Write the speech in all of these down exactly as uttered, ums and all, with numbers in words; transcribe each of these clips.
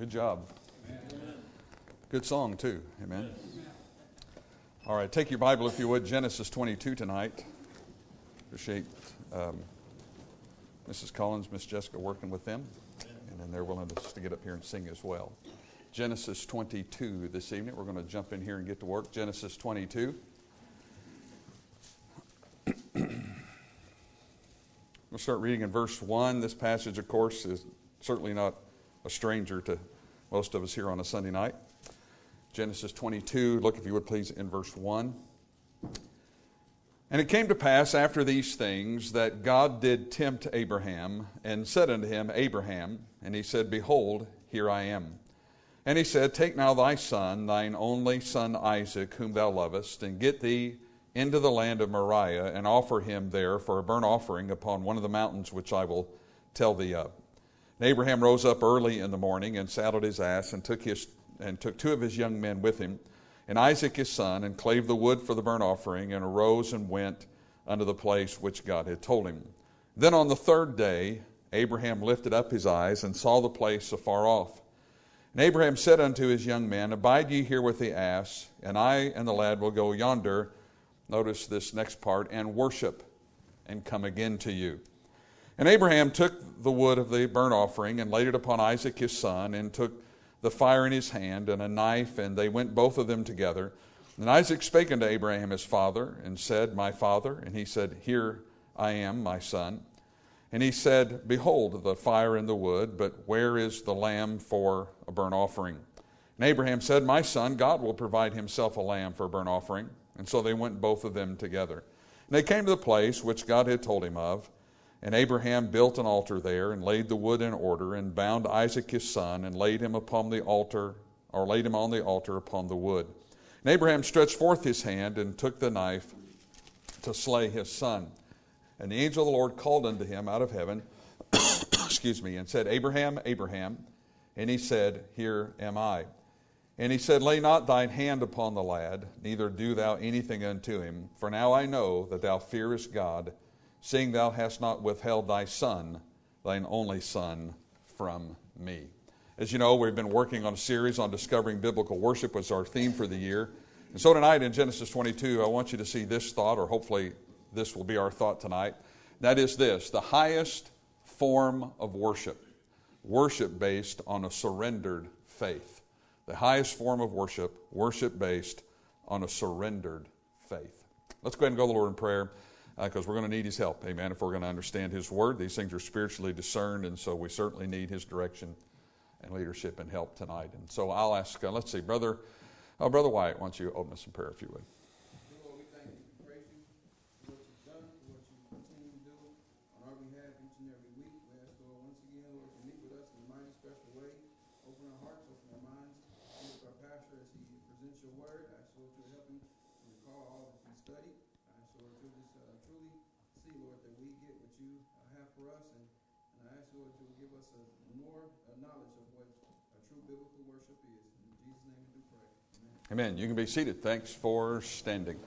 Good job. Good song, too. Amen. All right, take your Bible, if you would, Genesis twenty-two tonight. Appreciate um, Missus Collins, Miss Jessica working with them. And then they're willing to, to get up here and sing as well. Genesis twenty-two this evening. We're going to jump in here and get to work. Genesis twenty-two. We'll start reading in verse one. This passage, of course, is certainly not a stranger to most of us here on a Sunday night. Genesis twenty-two, look if you would please in verse one. And it came to pass after these things that God did tempt Abraham, and said unto him, Abraham, and he said, Behold, here I am. And he said, Take now thy son, thine only son Isaac, whom thou lovest, and get thee into the land of Moriah, and offer him there for a burnt offering upon one of the mountains which I will tell thee of. And Abraham rose up early in the morning, and saddled his ass, and took his and took two of his young men with him, and Isaac his son, and clave the wood for the burnt offering, and arose and went unto the place which God had told him. Then on the third day Abraham lifted up his eyes, and saw the place afar off. And Abraham said unto his young men, Abide ye here with the ass, and I and the lad will go yonder, notice this next part, and worship, and come again to you. And Abraham took the wood of the burnt offering, and laid it upon Isaac his son, and took the fire in his hand, and a knife, and they went both of them together. And Isaac spake unto Abraham his father, and said, My father. And he said, Here I am, my son. And he said, Behold the fire and the wood, but where is the lamb for a burnt offering? And Abraham said, My son, God will provide himself a lamb for a burnt offering. And so they went both of them together. And they came to the place which God had told him of. And Abraham built an altar there, and laid the wood in order, and bound Isaac his son, and laid him upon the altar, or laid him on the altar upon the wood. And Abraham stretched forth his hand, and took the knife to slay his son. And the angel of the Lord called unto him out of heaven, excuse me, and said, Abraham, Abraham. And he said, Here am I. And he said, Lay not thine hand upon the lad, neither do thou anything unto him. For now I know that thou fearest God, seeing thou hast not withheld thy son, thine only son, from me. As you know, we've been working on a series on discovering biblical worship, was our theme for the year. And so tonight in Genesis twenty-two, I want you to see this thought, or hopefully this will be our thought tonight. That is this: the highest form of worship, worship based on a surrendered faith. The highest form of worship, worship based on a surrendered faith. Let's go ahead and go to the Lord in prayer, because uh, we're going to need His help, amen, if we're going to understand His Word. These things are spiritually discerned, and so we certainly need His direction and leadership and help tonight. And so I'll ask, uh, let's see, Brother uh, Brother Wyatt, why don't you open us in prayer if you would. Lord, we thank you, praise you for what you've done, for what you continue to do on our behalf each and every week. We ask, Lord, once again, Lord, to meet with us in a mighty special way. Open our hearts, open our minds. Be with our pastor as he presents your word. I ask, Lord, to help him to recall all that he studied. I ask, Lord, to just uh, truly see, Lord, that we get what you uh, have for us. And, and I ask, Lord, to give us a more uh, knowledge of what a true biblical worship is. In Jesus' name we do pray. Amen. Amen. You can be seated. Thanks for standing.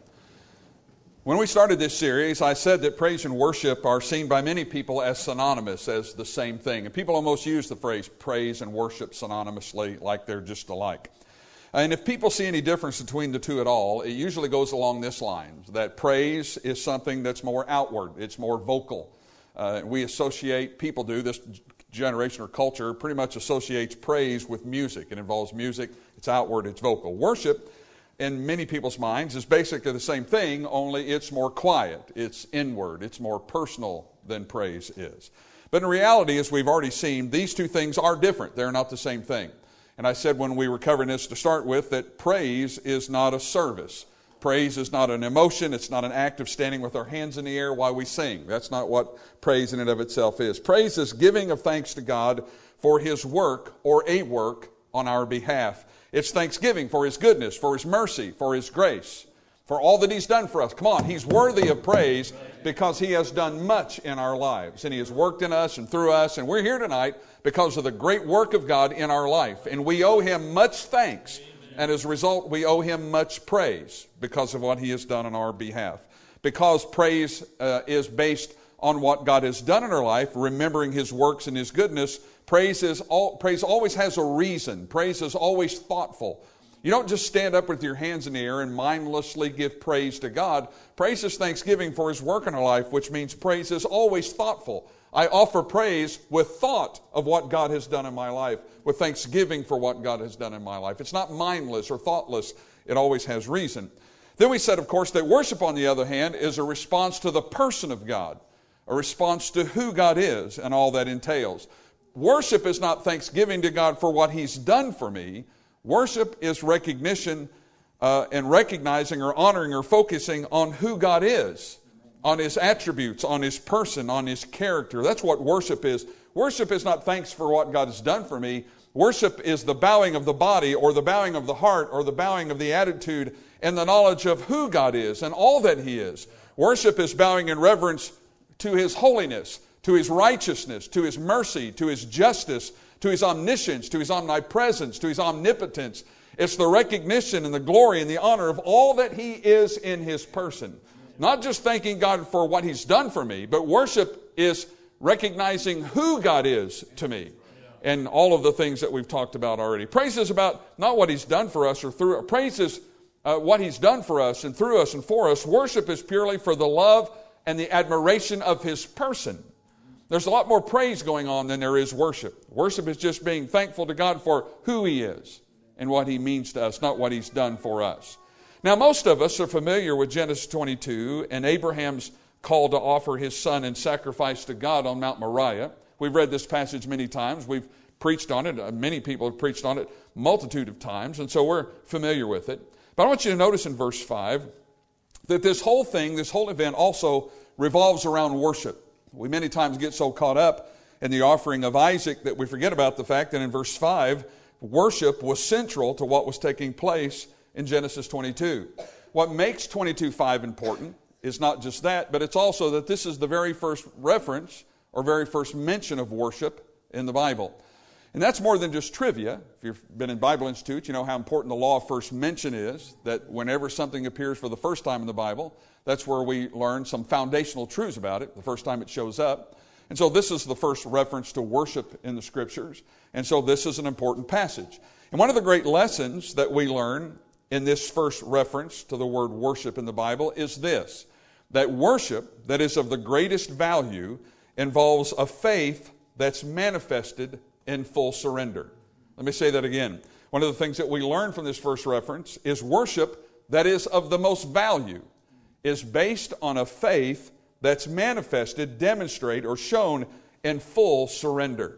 When we started this series, I said that praise and worship are seen by many people as synonymous, as the same thing. And people almost use the phrase praise and worship synonymously, like they're just alike. And if people see any difference between the two at all, it usually goes along this line, that praise is something that's more outward, it's more vocal. Uh, we associate, people do, this generation or culture pretty much associates praise with music. It involves music, it's outward, it's vocal. Worship, in many people's minds, is basically the same thing, only it's more quiet, it's inward, it's more personal than praise is. But in reality, as we've already seen, these two things are different. They're not the same thing. And I said when we were covering this to start with that praise is not a service. Praise is not an emotion. It's not an act of standing with our hands in the air while we sing. That's not what praise in and of itself is. Praise is giving of thanks to God for His work or a work on our behalf. It's thanksgiving for His goodness, for His mercy, for His grace, for all that He's done for us. Come on, He's worthy of praise because He has done much in our lives. And He has worked in us and through us. And we're here tonight because of the great work of God in our life. And we owe Him much thanks. And as a result, we owe Him much praise because of what He has done on our behalf. Because praise uh, is based on what God has done in our life, remembering His works and His goodness, praise, is all, praise always has a reason. Praise is always thoughtful. You don't just stand up with your hands in the air and mindlessly give praise to God. Praise is thanksgiving for His work in our life, which means praise is always thoughtful. I offer praise with thought of what God has done in my life, with thanksgiving for what God has done in my life. It's not mindless or thoughtless. It always has reason. Then we said, of course, that worship, on the other hand, is a response to the person of God, a response to who God is and all that entails. Worship is not thanksgiving to God for what He's done for me. Worship is recognition uh, and recognizing or honoring or focusing on who God is, on His attributes, on His person, on His character. That's what worship is. Worship is not thanks for what God has done for me. Worship is the bowing of the body or the bowing of the heart or the bowing of the attitude and the knowledge of who God is and all that He is. Worship is bowing in reverence to His holiness, to His righteousness, to His mercy, to His justice, to His omniscience, to His omnipresence, to His omnipotence. It's the recognition and the glory and the honor of all that He is in His person. Not just thanking God for what He's done for me, but worship is recognizing who God is to me and all of the things that we've talked about already. Praise is about not what He's done for us or through. Praise is uh, what He's done for us and through us and for us. Worship is purely for the love and the admiration of His person. There's a lot more praise going on than there is worship. Worship is just being thankful to God for who He is and what He means to us, not what He's done for us. Now, most of us are familiar with Genesis twenty-two and Abraham's call to offer his son in sacrifice to God on Mount Moriah. We've read this passage many times. We've preached on it. Many people have preached on it a multitude of times, and so we're familiar with it. But I want you to notice in verse five that this whole thing, this whole event also revolves around worship. We many times get so caught up in the offering of Isaac that we forget about the fact that in verse five, worship was central to what was taking place in Genesis twenty-two. What makes twenty-two five important is not just that, but it's also that this is the very first reference or very first mention of worship in the Bible. And that's more than just trivia. If you've been in Bible Institute, you know how important the law of first mention is, that whenever something appears for the first time in the Bible, that's where we learn some foundational truths about it, the first time it shows up. And so this is the first reference to worship in the Scriptures. And so this is an important passage. And one of the great lessons that we learn in this first reference to the word worship in the Bible is this, that worship that is of the greatest value involves a faith that's manifested in full surrender. Let me say that again. One of the things that we learn from this first reference is worship that is of the most value is based on a faith that's manifested, demonstrated, or shown in full surrender.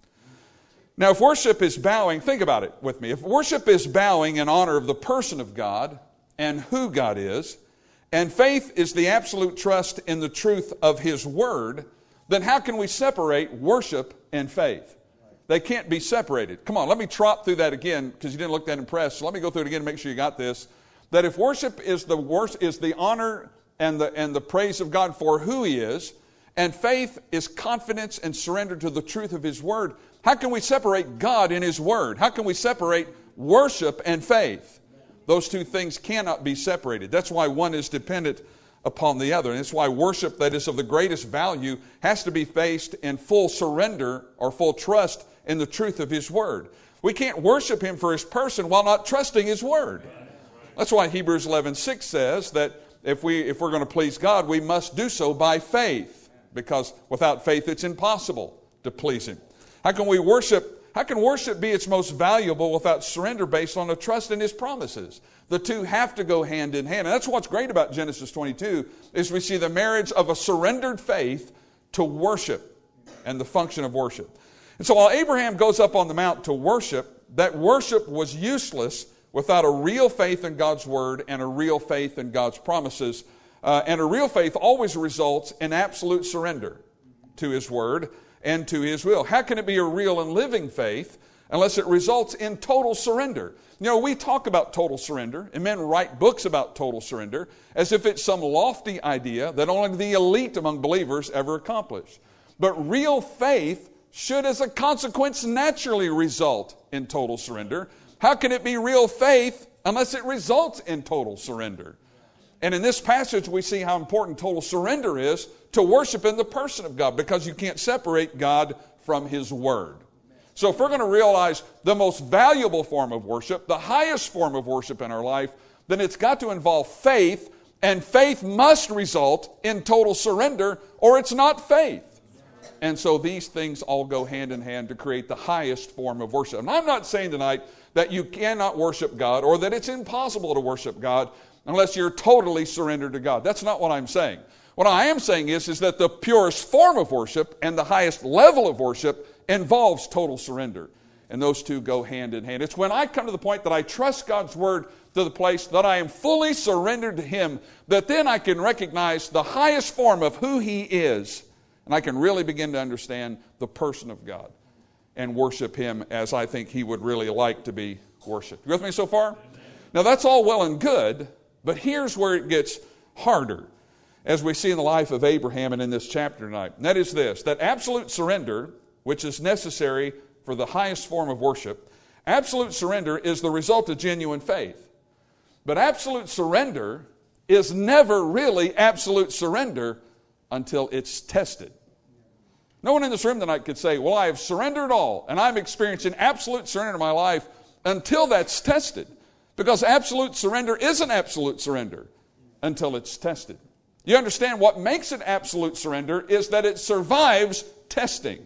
Now, if worship is bowing, think about it with me. If worship is bowing in honor of the person of God and who God is, and faith is the absolute trust in the truth of His Word, then how can we separate worship and faith? They can't be separated. Come on, let me trot through that again because you didn't look that impressed. So let me go through it again and make sure you got this. That if worship is the worst, is the honor and the and the praise of God for who He is, and faith is confidence and surrender to the truth of His Word, how can we separate God and His Word? How can we separate worship and faith? Those two things cannot be separated. That's why one is dependent upon the other. And it's why worship that is of the greatest value has to be faced in full surrender or full trust in the truth of His Word. We can't worship Him for His person while not trusting His Word. That's why Hebrews eleven six says that if, we, if we're going to please God, we must do so by faith, because without faith it's impossible to please Him. How can we worship? How can worship be its most valuable without surrender based on a trust in His promises? The two have to go hand in hand. And that's what's great about Genesis twenty-two, is we see the marriage of a surrendered faith to worship and the function of worship. And so while Abraham goes up on the mount to worship, that worship was useless without a real faith in God's Word and a real faith in God's promises. Uh, and a real faith always results in absolute surrender to His Word and to His will. How can it be a real and living faith unless it results in total surrender? You know, we talk about total surrender, and men write books about total surrender as if it's some lofty idea that only the elite among believers ever accomplish. But real faith should, as a consequence, naturally result in total surrender. How can it be real faith unless it results in total surrender? And in this passage, we see how important total surrender is to worship in the person of God, because you can't separate God from His Word. So if we're going to realize the most valuable form of worship, the highest form of worship in our life, then it's got to involve faith, and faith must result in total surrender, or it's not faith. And so these things all go hand in hand to create the highest form of worship. And I'm not saying tonight that you cannot worship God, or that it's impossible to worship God unless you're totally surrendered to God. That's not what I'm saying. What I am saying is, is that the purest form of worship and the highest level of worship involves total surrender. And those two go hand in hand. It's when I come to the point that I trust God's Word to the place that I am fully surrendered to Him, that then I can recognize the highest form of who He is. And I can really begin to understand the person of God and worship Him as I think He would really like to be worshiped. You with me so far? Amen. Now that's all well and good, but here's where it gets harder, as we see in the life of Abraham and in this chapter tonight. And that is this, that absolute surrender, which is necessary for the highest form of worship, absolute surrender is the result of genuine faith. But absolute surrender is never really absolute surrender until it's tested. No one in this room tonight could say, well, I have surrendered all, and I'm experiencing absolute surrender in my life, until that's tested. Because absolute surrender isn't absolute surrender until it's tested. You understand, what makes it absolute surrender is that it survives testing.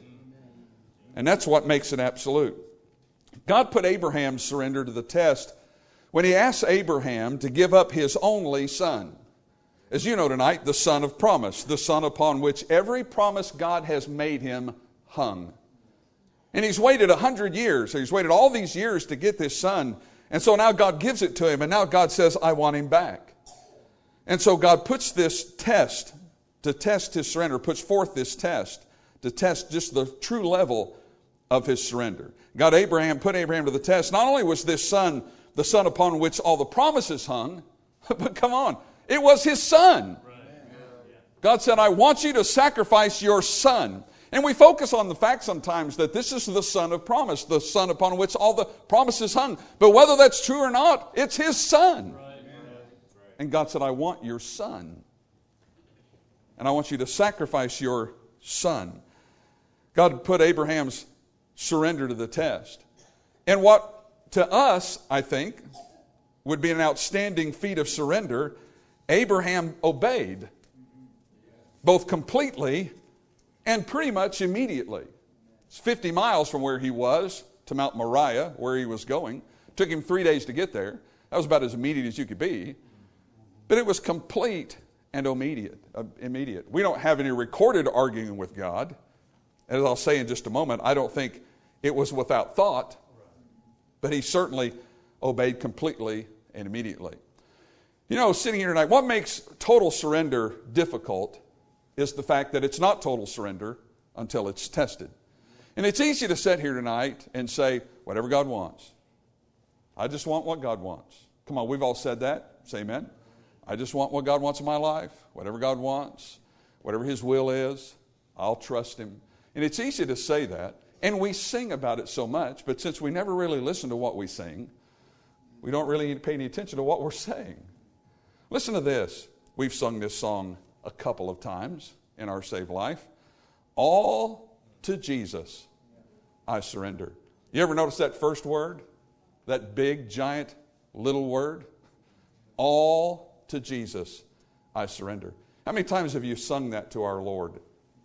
And that's what makes it absolute. God put Abraham's surrender to the test when He asked Abraham to give up his only son. As you know tonight, the son of promise, the son upon which every promise God has made him hung. And he's waited a hundred years. He's waited all these years to get this son. And so now God gives it to him, and now God says, I want him back. And so God puts this test to test his surrender, puts forth this test to test just the true level of his surrender. God Abraham put Abraham to the test. Not only was this son the son upon which all the promises hung, but come on, it was his son. God said, I want you to sacrifice your son. And we focus on the fact sometimes that this is the son of promise, the son upon which all the promises hung. But whether that's true or not, it's his son. And God said, I want your son. And I want you to sacrifice your son. God put Abraham's surrender to the test. And what to us, I think, would be an outstanding feat of surrender, Abraham obeyed, both completely and pretty much immediately. It's fifty miles from where he was to Mount Moriah, where he was going. It took him three days to get there. That was about as immediate as you could be. But it was complete and immediate. Uh, immediate. We don't have any recorded arguing with God. As I'll say in just a moment, I don't think it was without thought, but he certainly obeyed completely and immediately. You know, sitting here tonight, what makes total surrender difficult is the fact that it's not total surrender until it's tested. And it's easy to sit here tonight and say, whatever God wants. I just want what God wants. Come on, we've all said that. Say amen. I just want what God wants in my life. Whatever God wants, whatever His will is, I'll trust Him. And it's easy to say that. And we sing about it so much, but since we never really listen to what we sing, we don't really need to pay any attention to what we're saying. Listen to this. We've sung this song a couple of times in our saved life. All to Jesus I surrender. You ever notice that first word? That big, giant, little word? All to Jesus I surrender. How many times have you sung that to our Lord?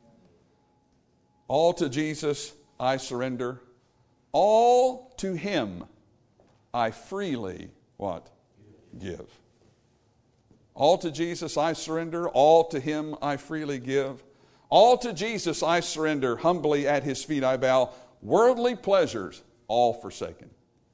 All to Jesus I surrender. All to Him I freely, what? Give. All to Jesus I surrender. All to Him I freely give. All to Jesus I surrender. Humbly at His feet I bow. Worldly pleasures all forsaken.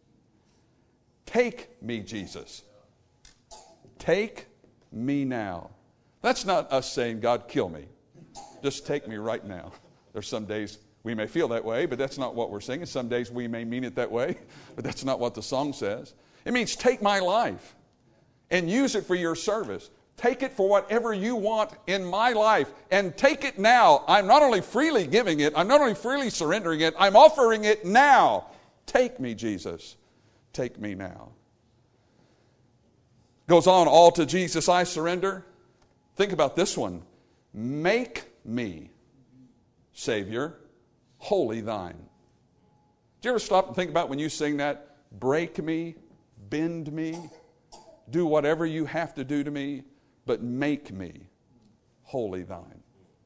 Take me, Jesus. Take me now. That's not us saying, God, kill me. Just take me right now. There's some days we may feel that way, but that's not what we're singing. Some days we may mean it that way, but that's not what the song says. It means take my life and use it for your service. Take it for whatever you want in my life, and take it now. I'm not only freely giving it, I'm not only freely surrendering it, I'm offering it now. Take me, Jesus. Take me now. Goes on, all to Jesus I surrender. Think about this one. Make me, Savior, wholly thine. Do you ever stop and think about when you sing that? Break me, bend me, do whatever you have to do to me, but make me wholly thine.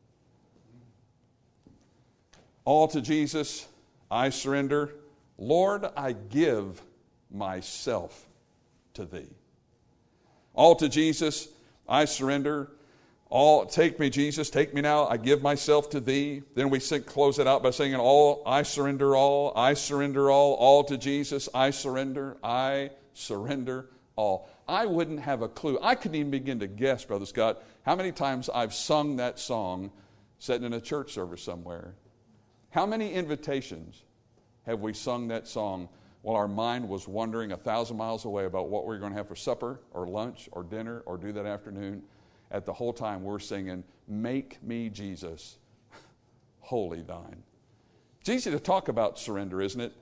All to Jesus I surrender. Lord, I give myself to thee. All to Jesus I surrender. All, take me, Jesus, take me now. I give myself to thee. Then we sing, close it out by singing, all, I surrender all, I surrender all, all to Jesus, I surrender, I surrender all. I wouldn't have a clue. I couldn't even begin to guess, Brother Scott, how many times I've sung that song sitting in a church service somewhere. How many invitations have we sung that song while our mind was wandering a thousand miles away about what we were going to have for supper or lunch or dinner or do that afternoon? At the whole time we're singing, make me, Jesus, wholly thine. It's easy to talk about surrender, isn't it?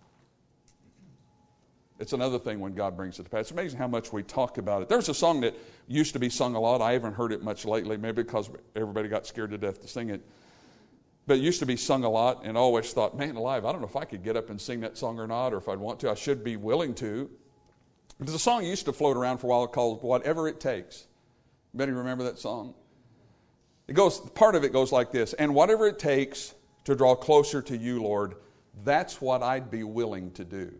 It's another thing when God brings it to pass. It's amazing how much we talk about it. There's a song that used to be sung a lot. I haven't heard it much lately, maybe because everybody got scared to death to sing it. But it used to be sung a lot, and I always thought, man alive, I don't know if I could get up and sing that song or not, or if I'd want to. I should be willing to. But the song used to float around for a while called Whatever It Takes. Anybody remember that song? It goes, part of it goes like this. And whatever it takes to draw closer to you, Lord, that's what I'd be willing to do.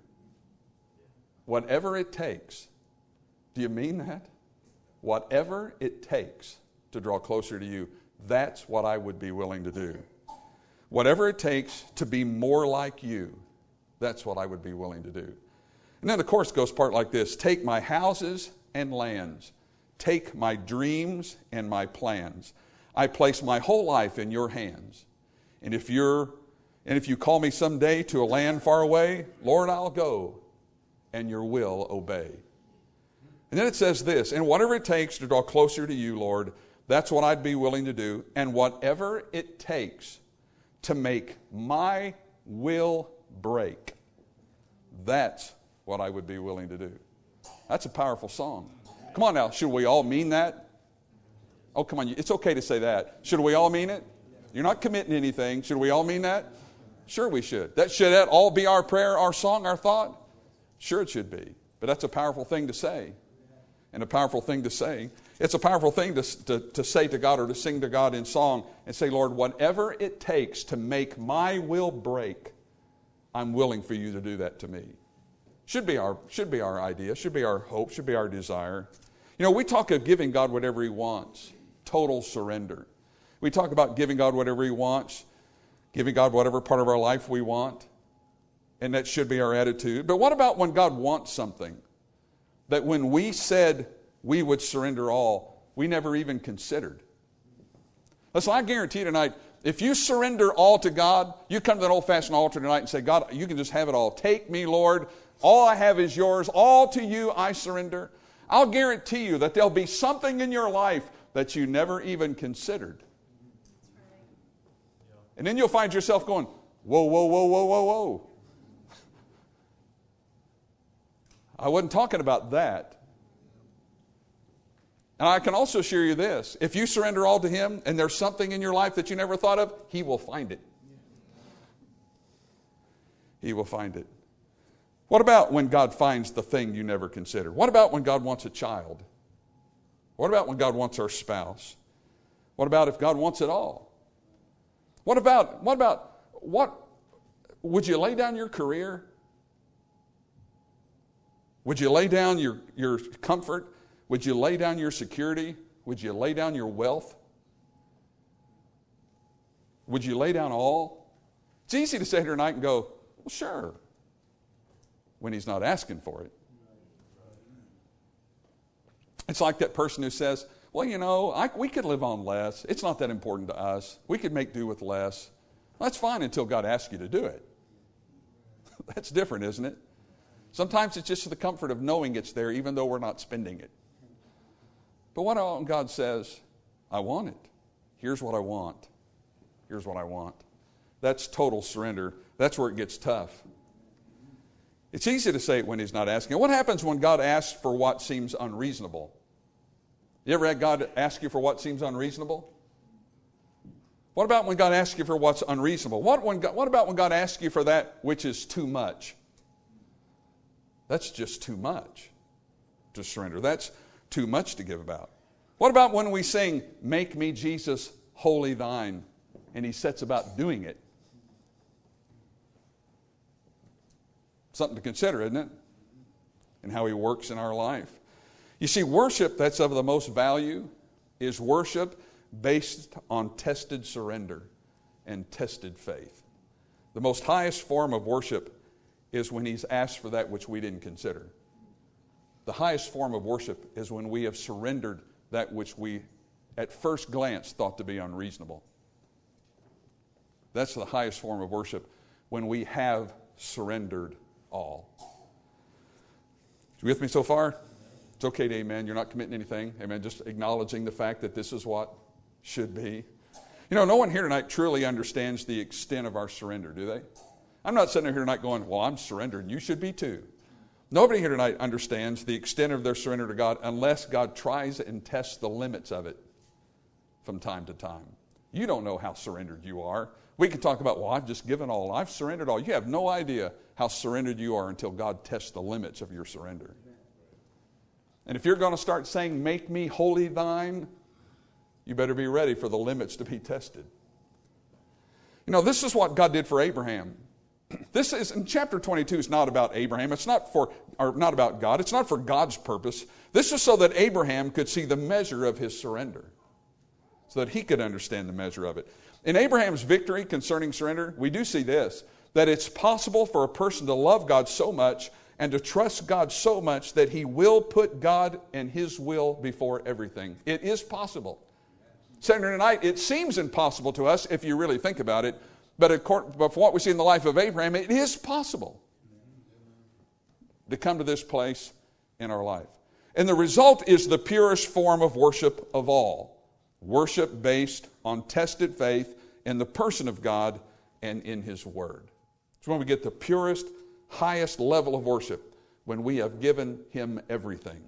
Whatever it takes. Do you mean that? Whatever it takes to draw closer to you, that's what I would be willing to do. Whatever it takes to be more like you, that's what I would be willing to do. And then the chorus goes part like this. Take my houses and lands. Take my dreams and my plans. I place my whole life in your hands. And if you're, and if you call me someday to a land far away, Lord, I'll go and your will obey. And then it says this, and whatever it takes to draw closer to you, Lord, that's what I'd be willing to do. And whatever it takes to make my will break, that's what I would be willing to do. That's a powerful song. Come on now, should we all mean that? Oh, come on, it's okay to say that. Should we all mean it? You're not committing anything. Should we all mean that? Sure we should. That should that all be our prayer, our song, our thought? Sure it should be. But that's a powerful thing to say. And a powerful thing to say. It's a powerful thing to, to, to say to God or to sing to God in song and say, Lord, whatever it takes to make my will break, I'm willing for you to do that to me. Should be our, should be our idea, should be our hope, should be our desire. You know, we talk of giving God whatever He wants, total surrender. We talk about giving God whatever He wants, giving God whatever part of our life we want, and that should be our attitude. But what about when God wants something that when we said we would surrender all, we never even considered? Listen, I guarantee tonight, if you surrender all to God, you come to that old-fashioned altar tonight and say, God, you can just have it all. Take me, Lord. All I have is yours. All to you I surrender. I'll guarantee you that there'll be something in your life that you never even considered. And then you'll find yourself going, whoa, whoa, whoa, whoa, whoa, whoa. I wasn't talking about that. And I can also assure you this. If you surrender all to Him and there's something in your life that you never thought of, He will find it. He will find it. What about when God finds the thing you never considered? What about when God wants a child? What about when God wants our spouse? What about if God wants it all? What about, what about, what, would you lay down your career? Would you lay down your, your comfort? Would you lay down your security? Would you lay down your wealth? Would you lay down all? It's easy to sit here tonight and go, well, sure, when He's not asking for it. It's like that person who says, well, you know, I, we could live on less. It's not that important to us. We could make do with less. Well, that's fine until God asks you to do it. That's different, isn't it? Sometimes it's just the comfort of knowing it's there, even though we're not spending it. But what when God says, I want it. Here's what I want. Here's what I want. That's total surrender. That's where it gets tough. It's easy to say it when he's not asking. What happens when God asks for what seems unreasonable? You ever had God ask you for what seems unreasonable? What about when God asks you for what's unreasonable? What, when God, what about when God asks you for that which is too much? That's just too much to surrender. That's too much to give about. What about when we sing, "Make me, Jesus, wholly thine," and he sets about doing it? Something to consider, isn't it? And how he works in our life. You see, worship that's of the most value is worship based on tested surrender and tested faith. The most highest form of worship is when he's asked for that which we didn't consider. The highest form of worship is when we have surrendered that which we at first glance thought to be unreasonable. That's the highest form of worship, when we have surrendered all. You with me so far? It's okay to amen. You're not committing anything. Amen. Just acknowledging the fact that this is what should be. You know, no one here tonight truly understands the extent of our surrender, do they? I'm not sitting here tonight going, "Well, I'm surrendered, and you should be too." Nobody here tonight understands the extent of their surrender to God unless God tries and tests the limits of it from time to time. You don't know how surrendered you are. We can talk about, "Well, I've just given all. I've surrendered all." You have no idea how surrendered you are until God tests the limits of your surrender. And if you're going to start saying, "Make me wholly thine," you better be ready for the limits to be tested. You know, this is what God did for Abraham. This is, in chapter twenty-two, is not about Abraham. It's not for, or not about God. It's not for God's purpose. This is so that Abraham could see the measure of his surrender, so that he could understand the measure of it. In Abraham's victory concerning surrender, we do see this, that it's possible for a person to love God so much and to trust God so much that he will put God and his will before everything. It is possible. Saturday night, it seems impossible to us if you really think about it, but according, but for what we see in the life of Abraham, it is possible to come to this place in our life. And the result is the purest form of worship of all. Worship based on tested faith in the person of God and in his word. It's when we get the purest, highest level of worship, when we have given him everything.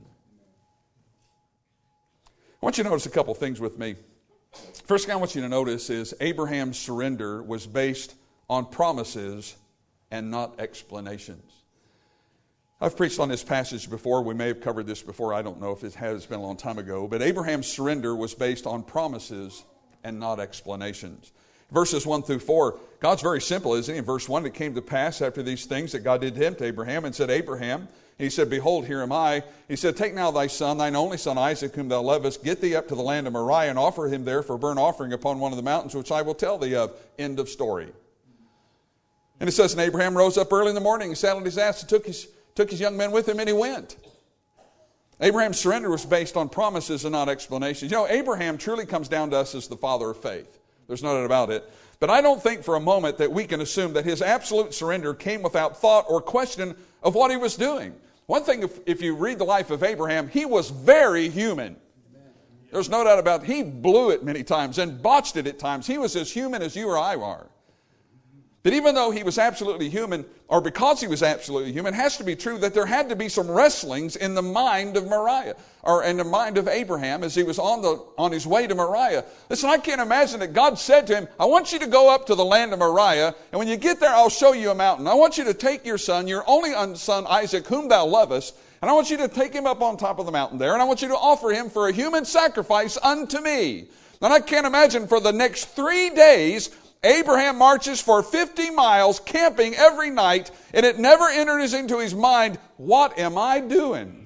I want you to notice a couple things with me. First thing I want you to notice is Abraham's surrender was based on promises and not explanations. I've preached on this passage before. We may have covered this before. I don't know if it has. It's been a long time ago. But Abraham's surrender was based on promises and not explanations. Verses one through four, God's very simple, isn't he? In verse one, it came to pass after these things that God did to him, to Abraham, and said, "Abraham," and he said, "Behold, here am I." He said, "Take now thy son, thine only son Isaac, whom thou lovest, get thee up to the land of Moriah, and offer him there for burnt offering upon one of the mountains, which I will tell thee of." End of story. And it says, "And Abraham rose up early in the morning, and saddled his ass, and took his, took his young men with him, and he went." Abraham's surrender was based on promises and not explanations. You know, Abraham truly comes down to us as the father of faith. There's no doubt about it. But I don't think for a moment that we can assume that his absolute surrender came without thought or question of what he was doing. One thing, if, if you read the life of Abraham, he was very human. There's no doubt about it. He blew it many times and botched it at times. He was as human as you or I are. But even though he was absolutely human, or because he was absolutely human, it has to be true that there had to be some wrestlings in the mind of Moriah, or in the mind of Abraham as he was on the on his way to Moriah. Listen, I can't imagine that God said to him, "I want you to go up to the land of Moriah, and when you get there, I'll show you a mountain. I want you to take your son, your only son Isaac, whom thou lovest, and I want you to take him up on top of the mountain there, and I want you to offer him for a human sacrifice unto me." And I can't imagine for the next three days, Abraham marches for fifty miles, camping every night, and it never enters into his mind, what am I doing?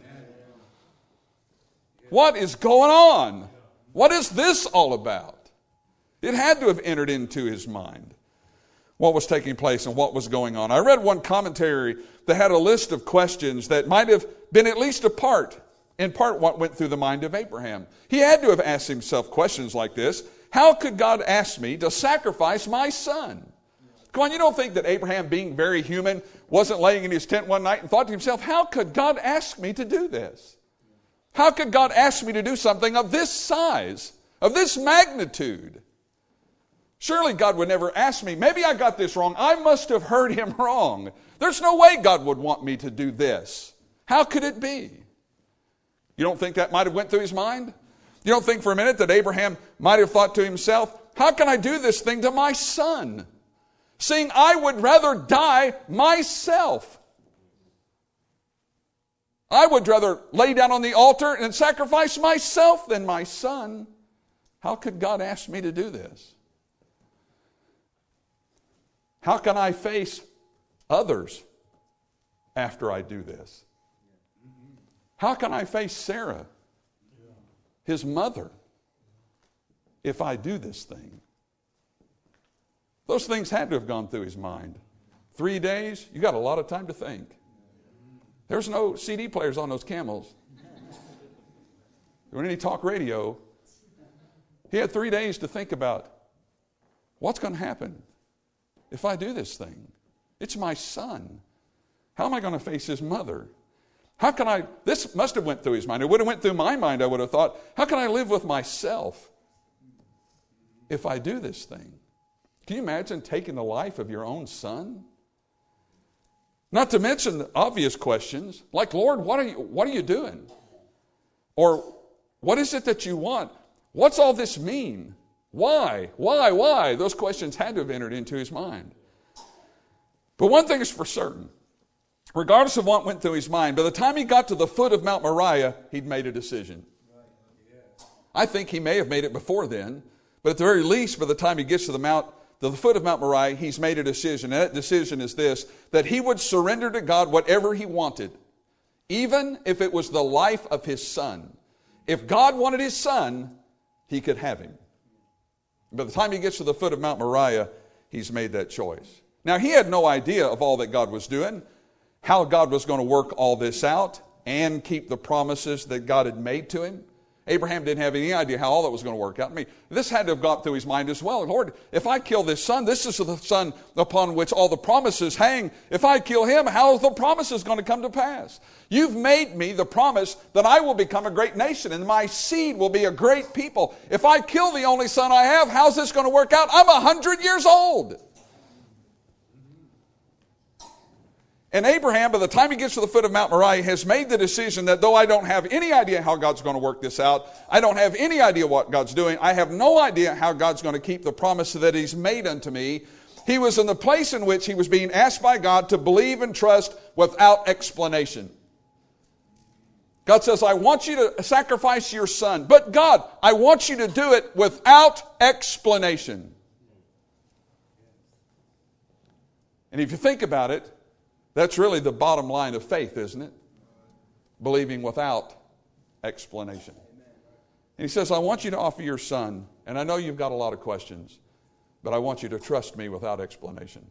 What is going on? What is this all about? It had to have entered into his mind what was taking place and what was going on. I read one commentary that had a list of questions that might have been at least a part, in part what went through the mind of Abraham. He had to have asked himself questions like this. How could God ask me to sacrifice my son? Come on, you don't think that Abraham, being very human, wasn't laying in his tent one night and thought to himself, how could God ask me to do this? How could God ask me to do something of this size, of this magnitude? Surely God would never ask me. Maybe I got this wrong. I must have heard him wrong. There's no way God would want me to do this. How could it be? You don't think that might have went through his mind? You don't think for a minute that Abraham might have thought to himself, how can I do this thing to my son? Seeing I would rather die myself. I would rather lay down on the altar and sacrifice myself than my son. How could God ask me to do this? How can I face others after I do this? How can I face Sarah, his mother, if I do this thing? Those things had to have gone through his mind. Three days, you got a lot of time to think. There's no C D players on those camels. There wasn't any talk radio. He had three days to think about what's going to happen if I do this thing. It's my son. How am I going to face his mother? How can I, this must have went through his mind. It would have went through my mind, I would have thought, how can I live with myself if I do this thing? Can you imagine taking the life of your own son? Not to mention the obvious questions, like, Lord, what are you, what are you doing? Or, what is it that you want? What's all this mean? Why? Why? Why? Those questions had to have entered into his mind. But one thing is for certain. Regardless of what went through his mind, by the time he got to the foot of Mount Moriah, he'd made a decision. I think he may have made it before then, but at the very least, by the time he gets to the mount, to the foot of Mount Moriah, he's made a decision. And that decision is this, that he would surrender to God whatever he wanted, even if it was the life of his son. If God wanted his son, he could have him. By the time he gets to the foot of Mount Moriah, he's made that choice. Now, he had no idea of all that God was doing, how God was going to work all this out and keep the promises that God had made to him. Abraham didn't have any idea how all that was going to work out. I mean, this had to have gone through his mind as well. Lord, if I kill this son, this is the son upon which all the promises hang. If I kill him, how is the promises going to come to pass? You've made me the promise that I will become a great nation and my seed will be a great people. If I kill the only son I have, how's this going to work out? I'm a hundred years old. And Abraham, by the time he gets to the foot of Mount Moriah, has made the decision that though I don't have any idea how God's going to work this out, I don't have any idea what God's doing, I have no idea how God's going to keep the promise that he's made unto me. He was in the place in which he was being asked by God to believe and trust without explanation. God says, I want you to sacrifice your son. But God, I want you to do it without explanation. And if you think about it, that's really the bottom line of faith, isn't it? Believing without explanation. And he says, I want you to offer your son, and I know you've got a lot of questions, but I want you to trust me without explanation.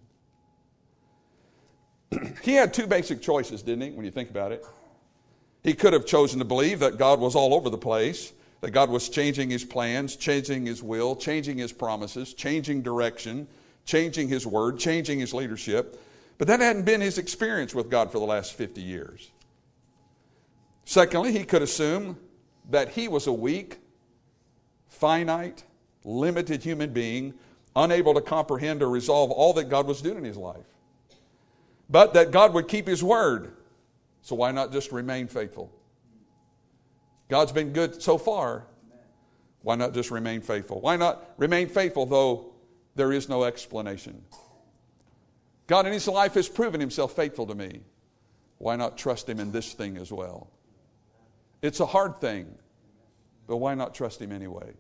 He had two basic choices, didn't he, when you think about it? He could have chosen to believe that God was all over the place, that God was changing his plans, changing his will, changing his promises, changing direction, changing his word, changing his leadership. But that hadn't been his experience with God for the last fifty years. Secondly, he could assume that he was a weak, finite, limited human being, unable to comprehend or resolve all that God was doing in his life. But that God would keep his word. So why not just remain faithful? God's been good so far. Why not just remain faithful? Why not remain faithful though there is no explanation? God in his life has proven himself faithful to me. Why not trust him in this thing as well? It's a hard thing, but why not trust him anyway?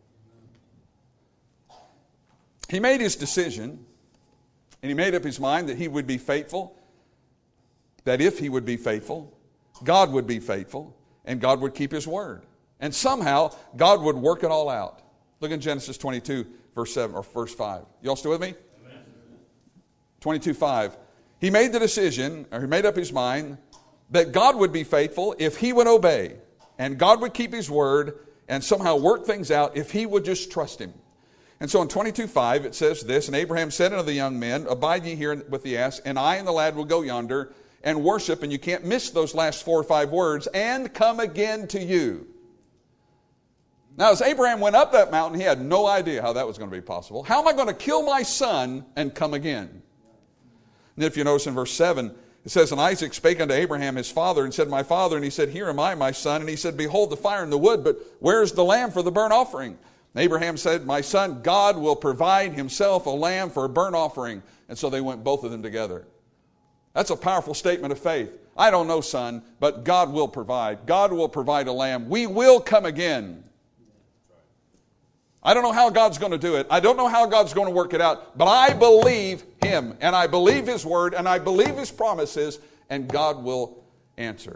He made his decision, and he made up his mind that he would be faithful, that if he would be faithful, God would be faithful, and God would keep his word. And somehow, God would work it all out. Look in Genesis twenty-two, verse seven, or verse five. Y'all still with me? twenty-two five. He made the decision, or he made up his mind, that God would be faithful if he would obey. And God would keep his word and somehow work things out if he would just trust him. And so in twenty-two five it says this, and Abraham said unto the young men, abide ye here with the ass, and I and the lad will go yonder and worship, and you can't miss those last four or five words, and come again to you. Now, as Abraham went up that mountain, he had no idea how that was going to be possible. How am I going to kill my son and come again? And if you notice in verse seven, it says, and Isaac spake unto Abraham his father, and said, my father. And he said, here am I, my son. And he said, behold the fire and the wood, but where is the lamb for the burnt offering? And Abraham said, my son, God will provide himself a lamb for a burnt offering. And so they went both of them together. That's a powerful statement of faith. I don't know, son, but God will provide. God will provide a lamb. We will come again. I don't know how God's going to do it. I don't know how God's going to work it out, but I believe Him, and I believe His word, and I believe His promises, and God will answer.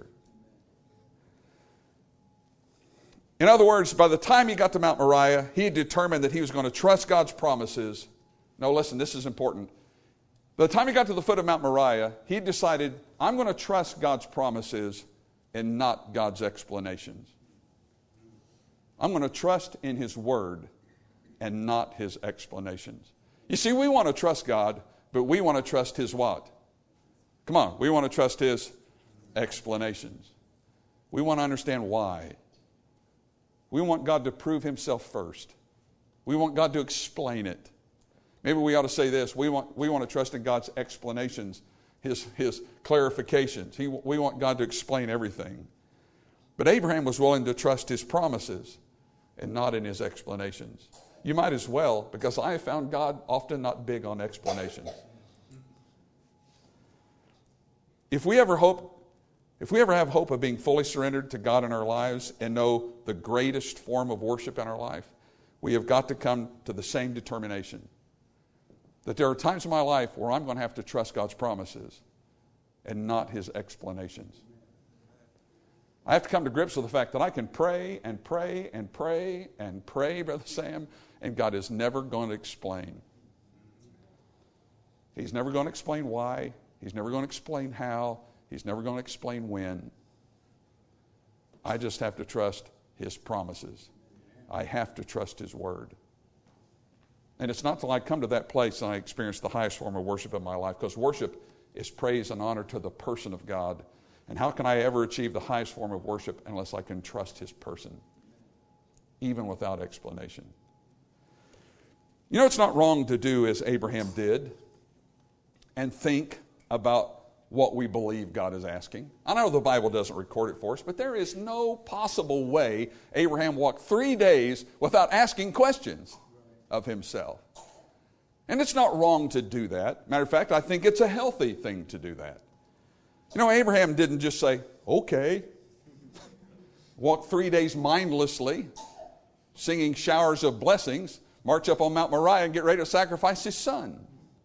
In other words, by the time he got to Mount Moriah, he had determined that he was going to trust God's promises. No, listen, this is important. By the time he got to the foot of Mount Moriah, he decided, I'm going to trust God's promises and not God's explanations. I'm going to trust in His word and not His explanations. You see, we want to trust God, but we want to trust His what? Come on, we want to trust His explanations. We want to understand why. We want God to prove Himself first. We want God to explain it. Maybe we ought to say this. We want, we want to trust in God's explanations, His, his clarifications. He, we want God to explain everything. But Abraham was willing to trust His promises and not in His explanations. You might as well, because I have found God often not big on explanations. If we ever hope, if we ever have hope of being fully surrendered to God in our lives and know the greatest form of worship in our life, we have got to come to the same determination. That there are times in my life where I'm going to have to trust God's promises and not His explanations. I have to come to grips with the fact that I can pray and pray and pray and pray, Brother Sam, and God is never going to explain. He's never going to explain why. He's never going to explain how. He's never going to explain when. I just have to trust His promises. I have to trust His word. And it's not until I come to that place and I experience the highest form of worship in my life, because worship is praise and honor to the person of God. And how can I ever achieve the highest form of worship unless I can trust His person, even without explanation? You know, it's not wrong to do as Abraham did and think about what we believe God is asking. I know the Bible doesn't record it for us, but there is no possible way Abraham walked three days without asking questions of himself. And it's not wrong to do that. Matter of fact, I think it's a healthy thing to do that. You know, Abraham didn't just say, okay, walk three days mindlessly, singing showers of blessings, march up on Mount Moriah and get ready to sacrifice his son.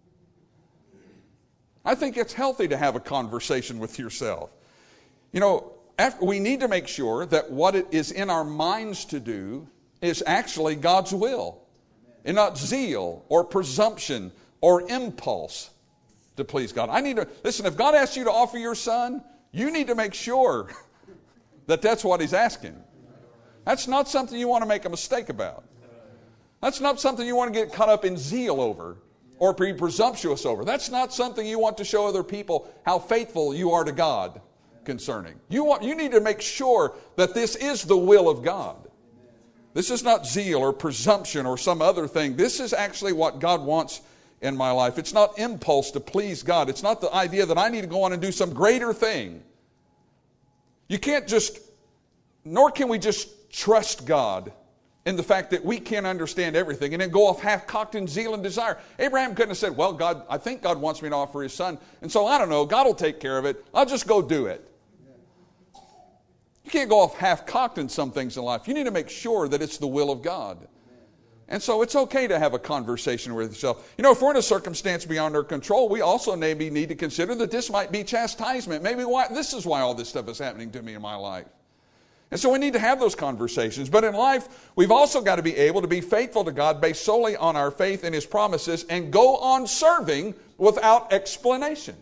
I think it's healthy to have a conversation with yourself. You know, after, we need to make sure that what it is in our minds to do is actually God's will, and not zeal or presumption or impulse to please God. I need to, listen, if God asks you to offer your son, you need to make sure that that's what He's asking. That's not something you want to make a mistake about. That's not something you want to get caught up in zeal over or be presumptuous over. That's not something you want to show other people how faithful you are to God concerning. You want, you need to make sure that this is the will of God. This is not zeal or presumption or some other thing. This is actually what God wants in my life. It's not impulse to please God. It's not the idea that I need to go on and do some greater thing. You can't just, nor can we just trust God in the fact that we can't understand everything and then go off half-cocked in zeal and desire. Abraham couldn't have said, well, God, I think God wants me to offer His son, and so I don't know, God will take care of it. I'll just go do it. You can't go off half-cocked in some things in life. You need to make sure that it's the will of God. And so it's okay to have a conversation with yourself. You know, if we're in a circumstance beyond our control, we also maybe need to consider that this might be chastisement. Maybe why, this is why all this stuff is happening to me in my life. And so we need to have those conversations. But in life, we've also got to be able to be faithful to God based solely on our faith in His promises and go on serving without explanation.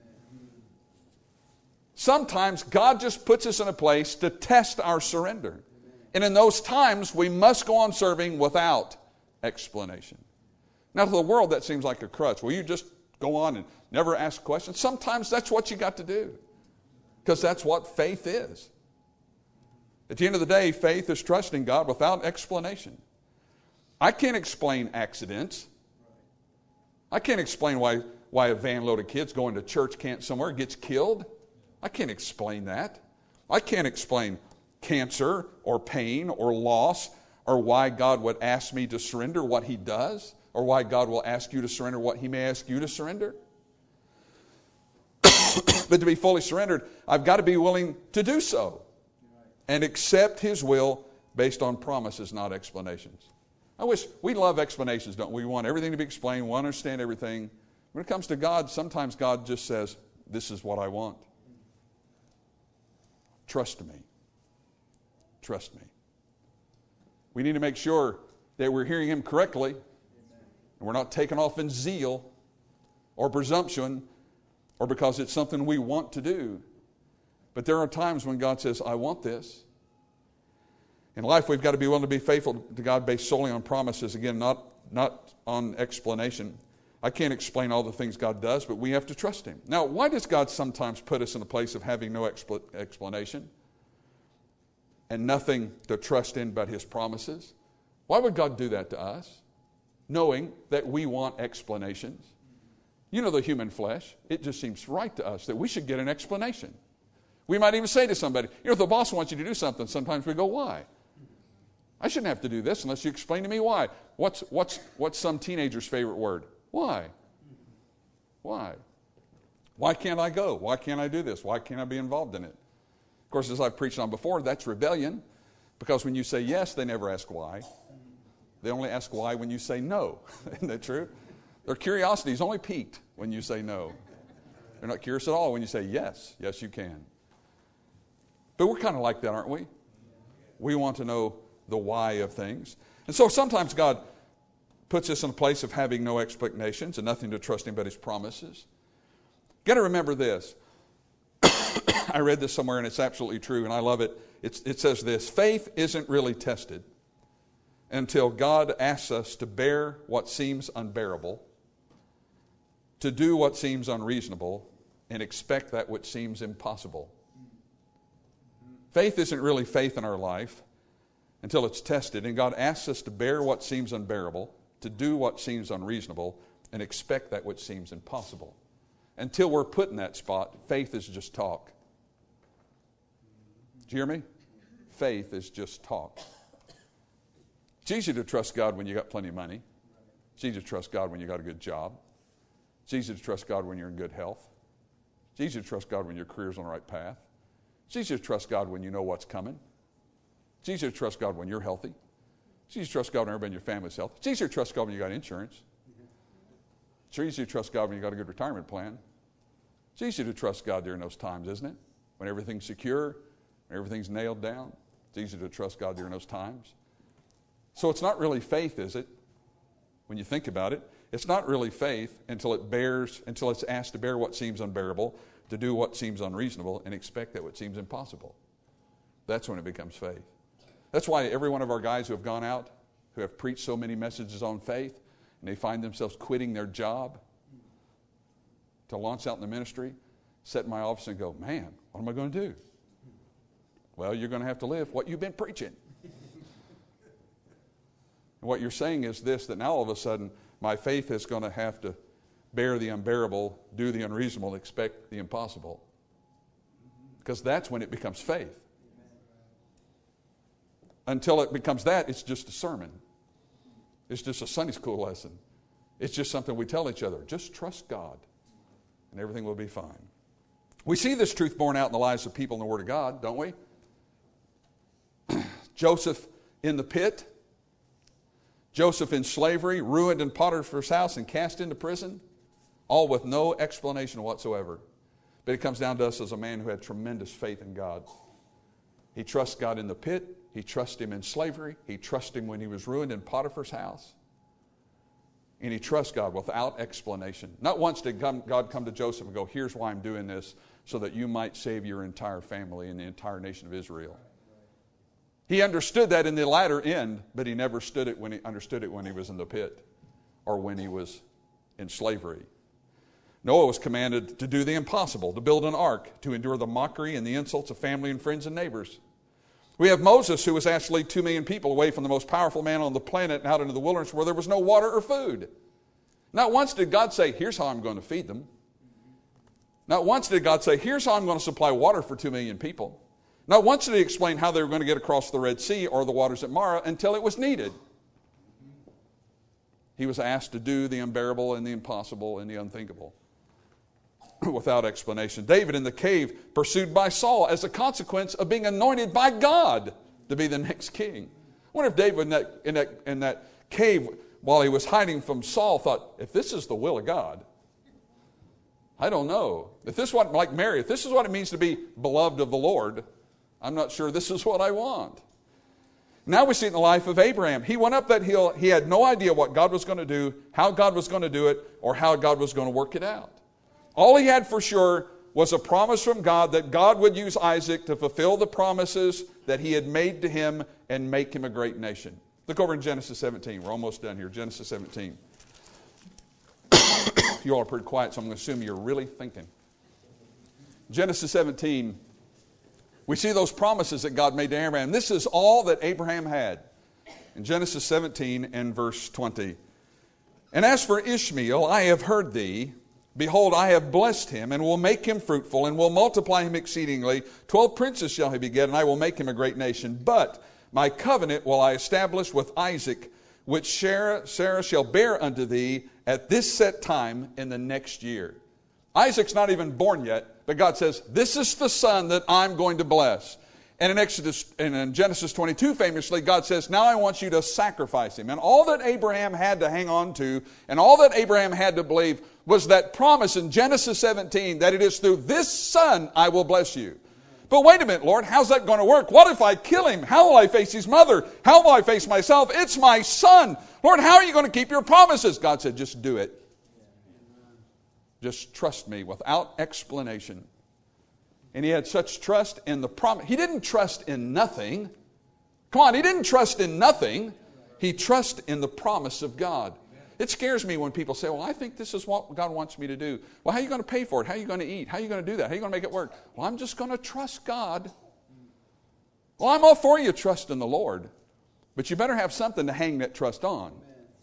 Sometimes God just puts us in a place to test our surrender. And in those times, we must go on serving without explanation. Now, to the world, that seems like a crutch. Will you just go on and never ask questions? Sometimes that's what you got to do, because that's what faith is. At the end of the day, faith is trusting God without explanation. I can't explain accidents. I can't explain why, why a van load of kids going to church camp somewhere gets killed. I can't explain that. I can't explain cancer or pain or loss or why God would ask me to surrender what He does or why God will ask you to surrender what He may ask you to surrender. But to be fully surrendered, I've got to be willing to do so and accept His will based on promises, not explanations. I wish, we love explanations, don't we? We want everything to be explained, we want to understand everything. When it comes to God, sometimes God just says, this is what I want. Trust me. Trust me. We need to make sure that we're hearing Him correctly and we're not taken off in zeal or presumption or because it's something we want to do. But there are times when God says, I want this. In life, we've got to be willing to be faithful to God based solely on promises. Again, not, not on explanation. I can't explain all the things God does, but we have to trust Him. Now, why does God sometimes put us in a place of having no expl- explanation and nothing to trust in but His promises? Why would God do that to us, knowing that we want explanations? You know the human flesh. It just seems right to us that we should get an explanation. We might even say to somebody, you know, if the boss wants you to do something, sometimes we go, why? I shouldn't have to do this unless you explain to me why. What's, what's, what's some teenager's favorite word? Why? Why? Why can't I go? Why can't I do this? Why can't I be involved in it? Of course, as I've preached on before, that's rebellion, because when you say yes, they never ask why. They only ask why when you say no. Isn't that true? Their curiosity is only piqued when you say no. They're not curious at all when you say yes. Yes, you can. But we're kind of like that, aren't we? We want to know the why of things. And so sometimes God puts us in a place of having no explanations and nothing to trust Him but His promises. You've got to remember this. I read this somewhere and it's absolutely true and I love it. It's, it says this: faith isn't really tested until God asks us to bear what seems unbearable, to do what seems unreasonable, and expect that which seems impossible. Faith isn't really faith in our life until it's tested, and God asks us to bear what seems unbearable, to do what seems unreasonable, and expect that which seems impossible. Until we're put in that spot, faith is just talk. Do you hear me? Faith is just talk. It's easy to trust God when you got plenty of money. It's easy to trust God when you got a good job. It's easy to trust God when you're in good health. It's easy to trust God when your career's on the right path. It's easy to trust God when you know what's coming. It's easier to trust God when you're healthy. It's easier to trust God when everybody in your family's healthy. It's easier to trust God when you got insurance. It's easier to trust God when you got a good retirement plan. It's easy to trust God during those times, isn't it? When everything's secure, when everything's nailed down. It's easy to trust God during those times. So it's not really faith, is it? When you think about it, it's not really faith until it bears, until it's asked to bear what seems unbearable, to do what seems unreasonable, and expect that what seems impossible. That's when it becomes faith. That's why every one of our guys who have gone out, who have preached so many messages on faith, and they find themselves quitting their job to launch out in the ministry, sit in my office and go, man, what am I going to do? Well, you're going to have to live what you've been preaching. And what you're saying is this, that now all of a sudden my faith is going to have to bear the unbearable, do the unreasonable, expect the impossible. Because that's when it becomes faith. Until it becomes that, it's just a sermon. It's just a Sunday school lesson. It's just something we tell each other. Just trust God, and everything will be fine. We see this truth borne out in the lives of people in the Word of God, don't we? Joseph in the pit. Joseph in slavery, ruined in Potiphar's house and cast into prison, all with no explanation whatsoever. But it comes down to us as a man who had tremendous faith in God. He trusts God in the pit. He trusted Him in slavery. He trusted Him when he was ruined in Potiphar's house. And he trusts God without explanation. Not once did God come to Joseph and go, here's why I'm doing this, so that you might save your entire family and the entire nation of Israel. He understood that in the latter end, but he never stood it when he understood it when he was in the pit or when he was in slavery. Noah was commanded to do the impossible, to build an ark, to endure the mockery and the insults of family and friends and neighbors. We have Moses, who was asked to lead two million people away from the most powerful man on the planet and out into the wilderness where there was no water or food. Not once did God say, here's how I'm going to feed them. Not once did God say, here's how I'm going to supply water for two million people. Not once did he explain how they were going to get across the Red Sea or the waters at Marah until it was needed. He was asked to do the unbearable and the impossible and the unthinkable without explanation. David in the cave, pursued by Saul as a consequence of being anointed by God to be the next king. I wonder if David in that, in that, in that cave while he was hiding from Saul thought, if this is the will of God, I don't know. If this is what, like Mary, if this is what it means to be beloved of the Lord, I'm not sure this is what I want. Now we see it in the life of Abraham. He went up that hill. He had no idea what God was going to do, how God was going to do it, or how God was going to work it out. All he had for sure was a promise from God that God would use Isaac to fulfill the promises that he had made to him and make him a great nation. Look over in Genesis seventeen. We're almost done here. Genesis seventeen. You all are pretty quiet, so I'm going to assume you're really thinking. Genesis seventeen, we see those promises that God made to Abraham. This is all that Abraham had. In Genesis seventeen and verse twenty. And as for Ishmael, I have heard thee. Behold, I have blessed him, and will make him fruitful, and will multiply him exceedingly. Twelve princes shall he beget, and I will make him a great nation. But my covenant will I establish with Isaac, which Sarah, Sarah shall bear unto thee at this set time in the next year. Isaac's not even born yet, but God says, this is the son that I'm going to bless. And in Exodus, and in Genesis twenty-two, famously, God says, now I want you to sacrifice him. And all that Abraham had to hang on to, and all that Abraham had to believe, was that promise in Genesis seventeen that it is through this son I will bless you. But wait a minute, Lord, how's that going to work? What if I kill him? How will I face his mother? How will I face myself? It's my son. Lord, how are you going to keep your promises? God said, just do it. Just trust me without explanation. And he had such trust in the promise. He didn't trust in nothing. Come on, he didn't trust in nothing. He trusted in the promise of God. It scares me when people say, well, I think this is what God wants me to do. Well, how are you going to pay for it? How are you going to eat? How are you going to do that? How are you going to make it work? Well, I'm just going to trust God. Well, I'm all for you trust in the Lord. But you better have something to hang that trust on.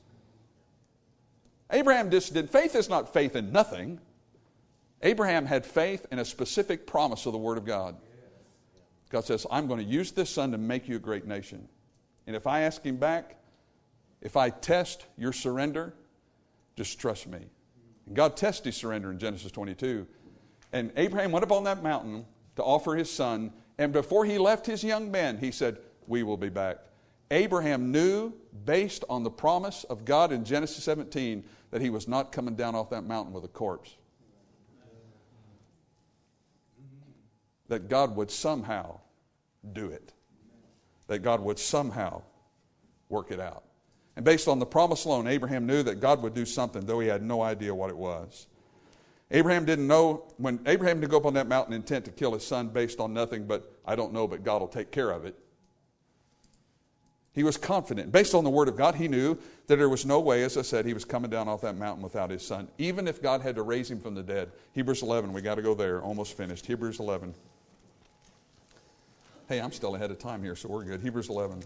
Abraham just did. Faith is not faith in nothing. Abraham had faith in a specific promise of the Word of God. God says, I'm going to use this son to make you a great nation. And if I ask him back, if I test your surrender, just trust me. And God tested his surrender in Genesis twenty-two. And Abraham went up on that mountain to offer his son. And before he left his young men, he said, we will be back. Abraham knew, based on the promise of God in Genesis seventeen, that he was not coming down off that mountain with a corpse. That God would somehow do it. That God would somehow work it out. And based on the promise alone, Abraham knew that God would do something, though he had no idea what it was. Abraham didn't know, when Abraham didn't go up on that mountain intent to kill his son based on nothing but, I don't know, but God will take care of it. He was confident. Based on the Word of God, he knew that there was no way, as I said, he was coming down off that mountain without his son, even if God had to raise him from the dead. Hebrews eleven, we got to go there, almost finished. Hebrews eleven. Hey, I'm still ahead of time here, so we're good. Hebrews eleven.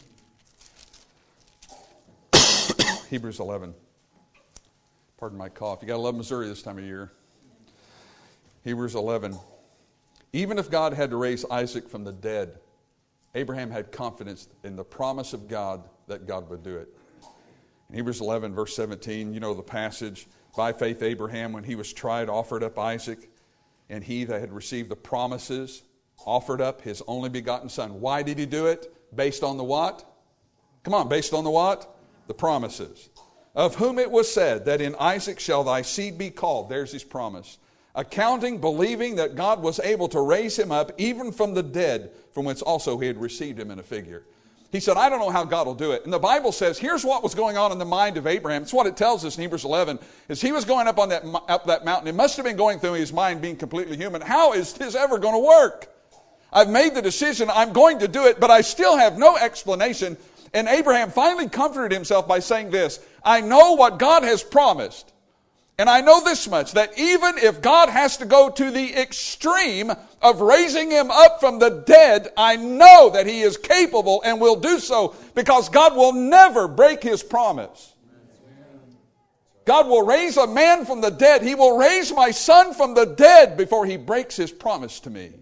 Hebrews eleven. Pardon my cough. You got to love Missouri this time of year. Hebrews eleven. Even if God had to raise Isaac from the dead, Abraham had confidence in the promise of God that God would do it. In Hebrews eleven, verse seventeen, you know the passage. By faith, Abraham, when he was tried, offered up Isaac, and he that had received the promises offered up his only begotten son. Why did he do it? Based on the what? Come on, based on the what? The promises. Of whom it was said that in Isaac shall thy seed be called. There's his promise. Accounting, believing that God was able to raise him up even from the dead, from whence also he had received him in a figure. He said, I don't know how God will do it. And the Bible says, here's what was going on in the mind of Abraham. It's what it tells us in Hebrews eleven. As he was going up on that, up that mountain, it must have been going through his mind being completely human. How is this ever going to work? I've made the decision, I'm going to do it, but I still have no explanation. And Abraham finally comforted himself by saying this, I know what God has promised. And I know this much, that even if God has to go to the extreme of raising him up from the dead, I know that he is capable and will do so, because God will never break his promise. God will raise a man from the dead. He will raise my son from the dead before he breaks his promise to me.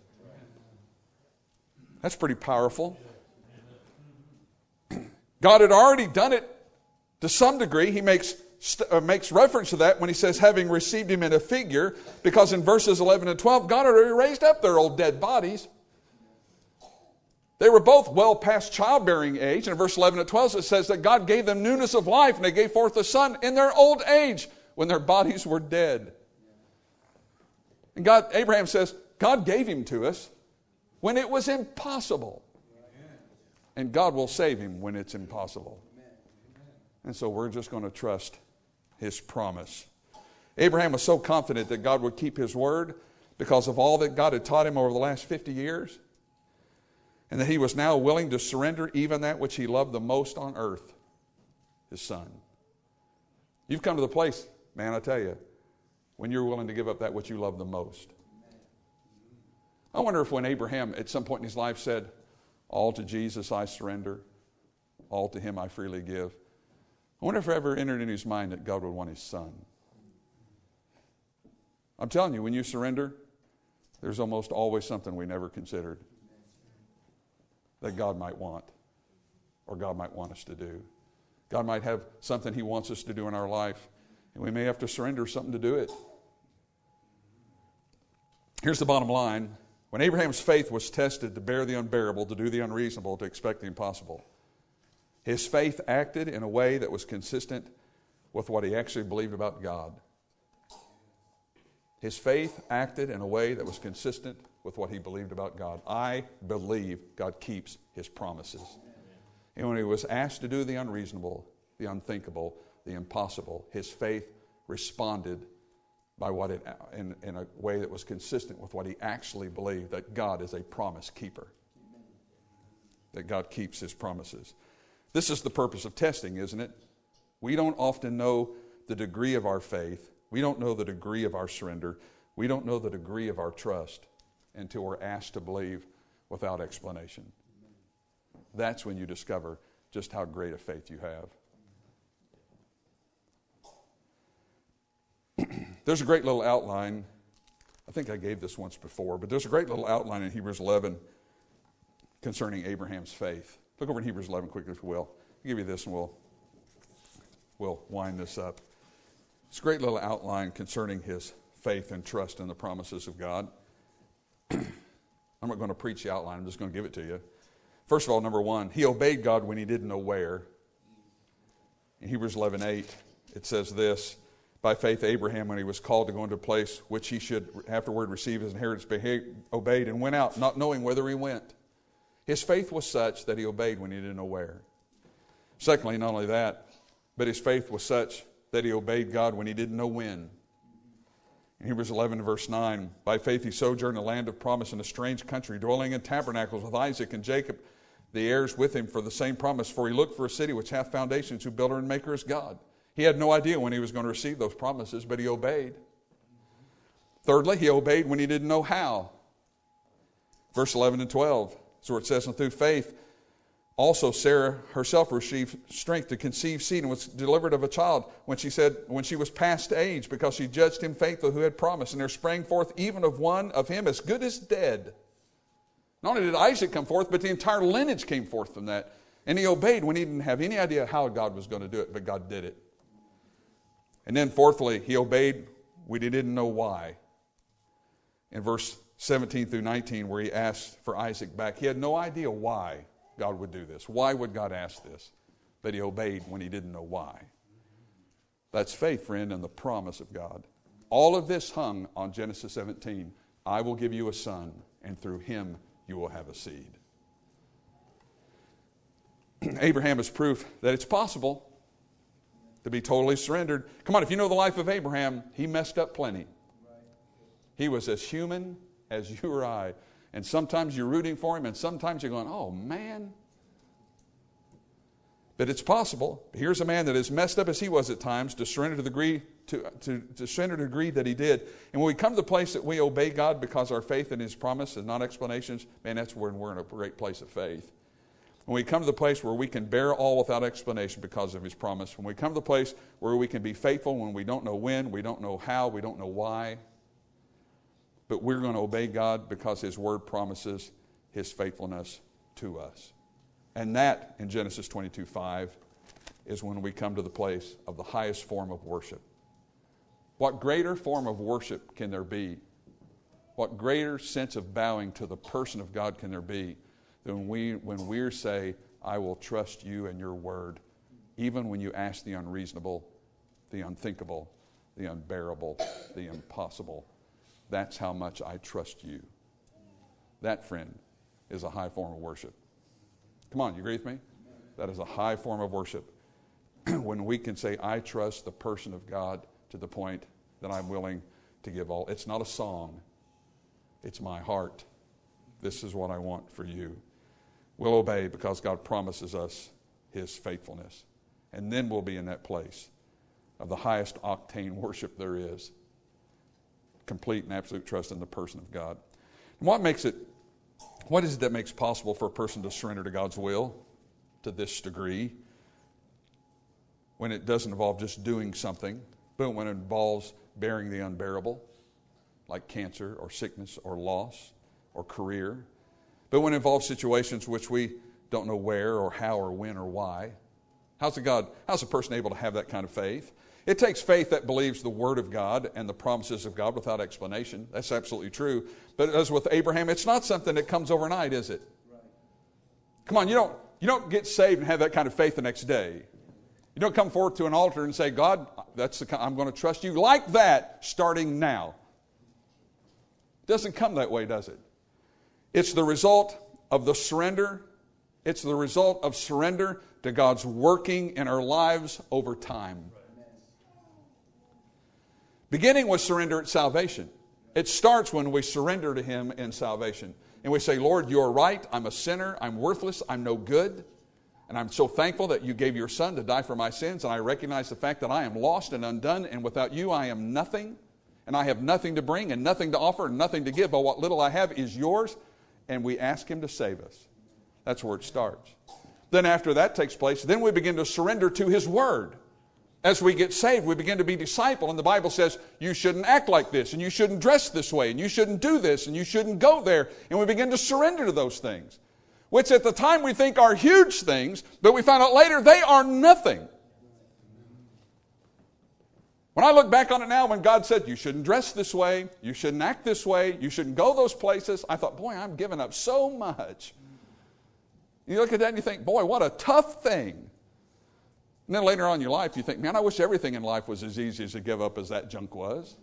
That's pretty powerful. God had already done it to some degree. He makes Uh, makes reference to that when he says having received him in a figure, because in verses eleven and twelve, God had already raised up their old dead bodies. They were both well past childbearing age. And in verse eleven and twelve, it says that God gave them newness of life, and they gave forth a son in their old age when their bodies were dead. And God, Abraham says, God gave him to us when it was impossible. And God will save him when it's impossible. And so we're just going to trust his promise. Abraham was so confident that God would keep his word because of all that God had taught him over the last fifty years, and that he was now willing to surrender even that which he loved the most on earth, his son. You've come to the place, man, I tell you, when you're willing to give up that which you love the most. I wonder if when Abraham at some point in his life said, all to Jesus I surrender, all to him I freely give, I wonder if it ever entered in his mind that God would want his son. I'm telling you, when you surrender, there's almost always something we never considered that God might want, or God might want us to do. God might have something he wants us to do in our life, and we may have to surrender something to do it. Here's the bottom line. When Abraham's faith was tested to bear the unbearable, to do the unreasonable, to expect the impossible, his faith acted in a way that was consistent with what he actually believed about God. His faith acted in a way that was consistent with what he believed about God. I believe God keeps his promises. And when he was asked to do the unreasonable, the unthinkable, the impossible, his faith responded by what it, in, in a way that was consistent with what he actually believed, that God is a promise keeper. That God keeps his promises. This is the purpose of testing, isn't it? We don't often know the degree of our faith. We don't know the degree of our surrender. We don't know the degree of our trust until we're asked to believe without explanation. That's when you discover just how great a faith you have. There's a great little outline. I think I gave this once before, but there's a great little outline in Hebrews eleven concerning Abraham's faith. Look over in Hebrews eleven quickly, if you will. I'll give you this and we'll, we'll wind this up. It's a great little outline concerning his faith and trust in the promises of God. I'm not going to preach the outline. I'm just going to give it to you. First of all, number one, he obeyed God when he didn't know where. In Hebrews eleven eight, it says this, by faith Abraham, when he was called to go into a place which he should afterward receive his inheritance, behaved, obeyed and went out, not knowing whither he went. His faith was such that he obeyed when he didn't know where. Secondly, not only that, but his faith was such that he obeyed God when he didn't know when. In Hebrews eleven, verse nine, by faith he sojourned in a land of promise in a strange country, dwelling in tabernacles with Isaac and Jacob, the heirs with him for the same promise. For he looked for a city which hath foundations, whose builder and maker is God. He had no idea when he was going to receive those promises, but he obeyed. Thirdly, he obeyed when he didn't know how. Verse eleven and twelve. So it says, and through faith, also Sarah herself received strength to conceive seed and was delivered of a child when she said, when she was past age, because she judged him faithful who had promised. And there sprang forth even of one of him as good as dead. Not only did Isaac come forth, but the entire lineage came forth from that. And he obeyed when he didn't have any idea how God was going to do it, but God did it. And then fourthly, he obeyed when he didn't know why. In verse seventeen through nineteen, where he asked for Isaac back, he had no idea why God would do this. Why would God ask this? But he obeyed when he didn't know why. That's faith, friend, and the promise of God. All of this hung on Genesis seventeen. I will give you a son, and through him you will have a seed. Abraham is proof that it's possible to be totally surrendered. Come on, if you know the life of Abraham, he messed up plenty. He was as human as you or I. And sometimes you're rooting for him, and sometimes you're going, oh, man. But it's possible. Here's a man that is messed up as he was at times to surrender to the degree to, to, to surrender to the degree that he did. And when we come to the place that we obey God because our faith in his promise and not explanations, man, that's when we're in a great place of faith. When we come to the place where we can bear all without explanation because of his promise, when we come to the place where we can be faithful when we don't know when, we don't know how, we don't know why, but we're going to obey God because his word promises his faithfulness to us. And that, in Genesis twenty-two five, is when we come to the place of the highest form of worship. What greater form of worship can there be? What greater sense of bowing to the person of God can there be than we, when we say, I will trust you and your word, even when you ask the unreasonable, the unthinkable, the unbearable, the impossible. That's how much I trust you. That, friend, is a high form of worship. Come on, you agree with me? That is a high form of worship. When we can say, I trust the person of God to the point that I'm willing to give all. It's not a song. It's my heart. This is what I want for you. We'll obey because God promises us his faithfulness. And then we'll be in that place of the highest octane worship there is. Complete and absolute trust in the person of God. And what makes it, what is it that makes possible for a person to surrender to God's will to this degree? When it doesn't involve just doing something, but when it involves bearing the unbearable, like cancer or sickness or loss or career. But when it involves situations which we don't know where or how or when or why. How's a God, how's a person able to have that kind of faith? It takes faith that believes the Word of God and the promises of God without explanation. That's absolutely true. But as with Abraham, it's not something that comes overnight, is it? Right. Come on, you don't, you don't get saved and have that kind of faith the next day. You don't come forward to an altar and say, God, that's the, I'm going to trust you like that starting now. It doesn't come that way, does it? It's the result of the surrender. It's the result of surrender to God's working in our lives over time. Beginning with surrender at salvation. It starts when we surrender to him in salvation. And we say, Lord, you are right. I'm a sinner. I'm worthless. I'm no good. And I'm so thankful that you gave your son to die for my sins. And I recognize the fact that I am lost and undone. And without you, I am nothing. And I have nothing to bring and nothing to offer and nothing to give. But what little I have is yours. And we ask him to save us. That's where it starts. Then after that takes place, then we begin to surrender to his word. As we get saved, we begin to be discipled. And the Bible says, you shouldn't act like this, and you shouldn't dress this way, and you shouldn't do this, and you shouldn't go there. And we begin to surrender to those things, which at the time we think are huge things, but we find out later they are nothing. When I look back on it now, when God said, you shouldn't dress this way, you shouldn't act this way, you shouldn't go those places, I thought, boy, I'm giving up so much. You look at that and you think, boy, what a tough thing. And then later on in your life, you think, man, I wish everything in life was as easy as to give up as that junk was.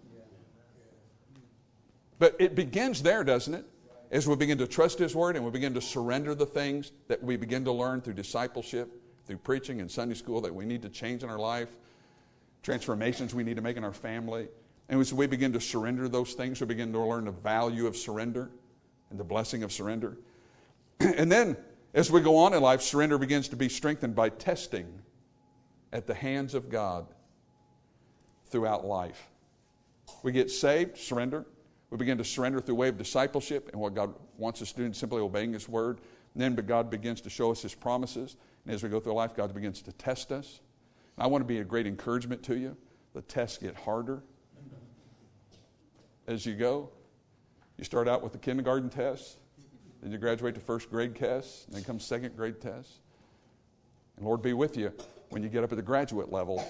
But it begins there, doesn't it? As we begin to trust his word and we begin to surrender the things that we begin to learn through discipleship, through preaching and Sunday school that we need to change in our life, transformations we need to make in our family. And as we begin to surrender those things, we begin to learn the value of surrender and the blessing of surrender. And then, as we go on in life, surrender begins to be strengthened by testing at the hands of God throughout life. We get saved, surrender. We begin to surrender through the way of discipleship and what God wants us to do in simply obeying his word. And then God begins to show us his promises. And as we go through life, God begins to test us. And I want to be a great encouragement to you. The tests get harder as you go. You start out with the kindergarten tests. Then you graduate to first grade tests. And then comes second grade tests. And Lord be with you when you get up at the graduate level.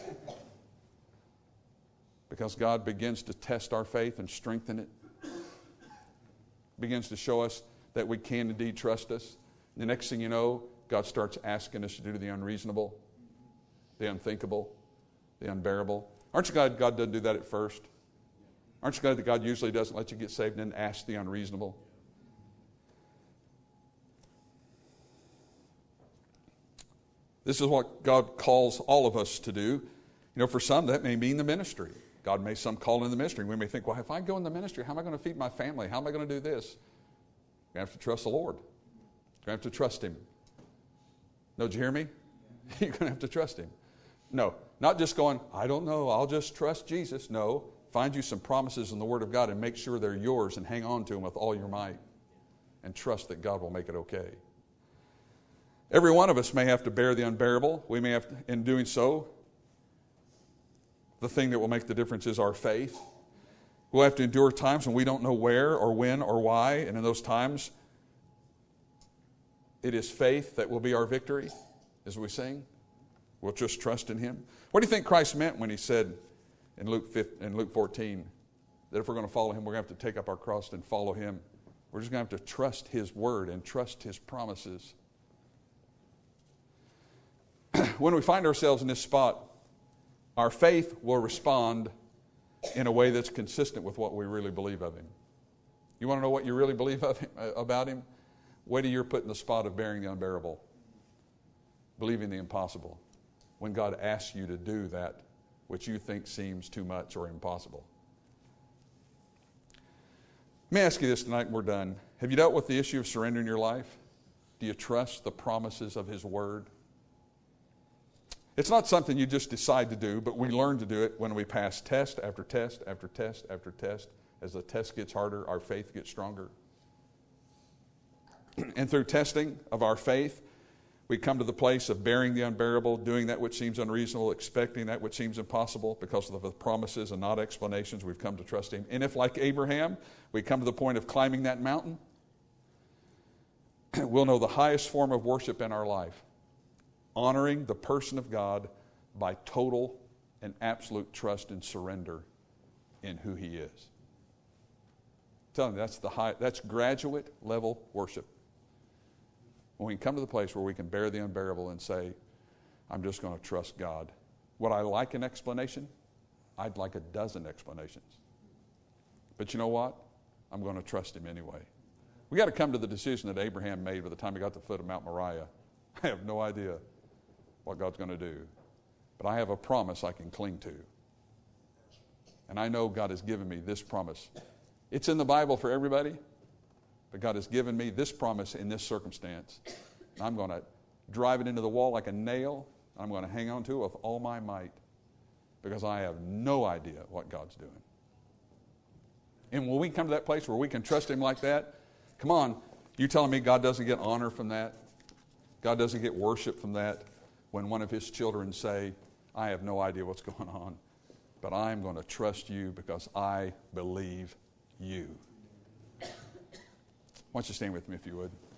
Because God begins to test our faith and strengthen it. Begins to show us that we can indeed trust us. And the next thing you know, God starts asking us to do the unreasonable, the unthinkable, the unbearable. Aren't you glad God doesn't do that at first? Aren't you glad that God usually doesn't let you get saved and then ask the unreasonable? This is what God calls all of us to do. You know, for some, that may mean the ministry. God may some call in the ministry. We may think, well, if I go in the ministry, how am I going to feed my family? How am I going to do this? You have to trust the Lord. You have to trust him. No, did you hear me? You're going to have to trust him. No, not just going, I don't know, I'll just trust Jesus. No, find you some promises in the Word of God and make sure they're yours and hang on to them with all your might and trust that God will make it okay. Every one of us may have to bear the unbearable. We may have to, in doing so, the thing that will make the difference is our faith. We'll have to endure times when we don't know where or when or why, and in those times, it is faith that will be our victory, as we sing. We'll just trust in Him. What do you think Christ meant when He said in Luke in Luke fourteen that if we're going to follow Him, we're going to have to take up our cross and follow Him? We're just going to have to trust His Word and trust His promises. When we find ourselves in this spot, our faith will respond in a way that's consistent with what we really believe of Him. You want to know what you really believe of him, about Him? Wait till you're put in the spot of bearing the unbearable, believing the impossible, when God asks you to do that which you think seems too much or impossible. Let me ask you this tonight and we're done. Have you dealt with the issue of surrender in your life? Do you trust the promises of His Word? It's not something you just decide to do, but we learn to do it when we pass test after test after test after test. As the test gets harder, our faith gets stronger. And through testing of our faith, we come to the place of bearing the unbearable, doing that which seems unreasonable, expecting that which seems impossible because of the promises and not explanations. We've come to trust Him. And if, like Abraham, we come to the point of climbing that mountain, we'll know the highest form of worship in our life, honoring the person of God by total and absolute trust and surrender in who He is. I'm telling you, that's the high, that's graduate level worship. When we come to the place where we can bear the unbearable and say, I'm just going to trust God. Would I like an explanation? I'd like a dozen explanations. But you know what? I'm going to trust Him anyway. We got to come to the decision that Abraham made by the time he got to the foot of Mount Moriah. I have no idea what God's going to do. But I have a promise I can cling to. And I know God has given me this promise. It's in the Bible for everybody. But God has given me this promise in this circumstance. And I'm going to drive it into the wall like a nail. I'm going to hang on to it with all my might because I have no idea what God's doing. And when we come to that place where we can trust Him like that, come on, you telling me God doesn't get honor from that? God doesn't get worship from that when one of His children say, I have no idea what's going on, but I'm going to trust You because I believe You. Why don't you stand with me if you would?